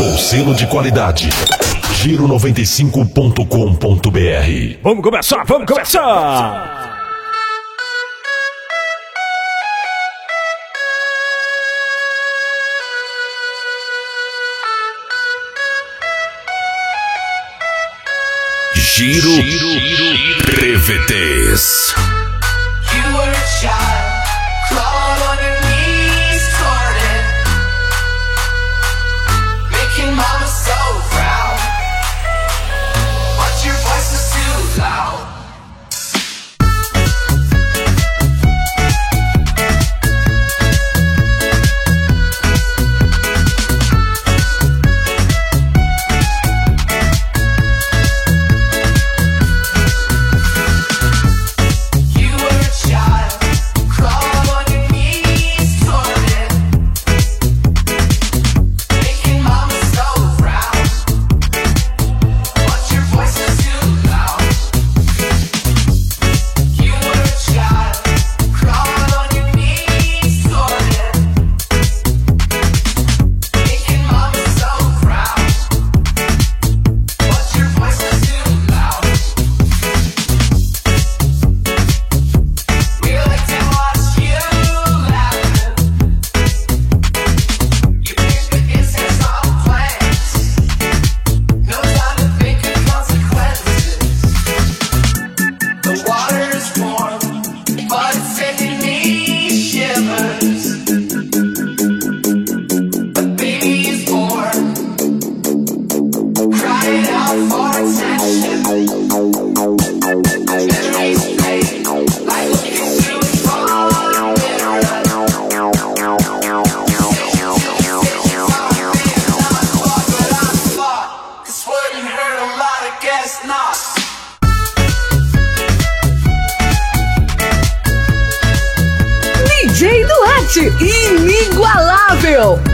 com selo de qualidade. Giro95.com.br. Vamos começar, vamos começar! Giro PVTs. You were a child, crawled on your knees toward it, making mama so proud, but your voice was too loud. DJ Duarte, inigualável!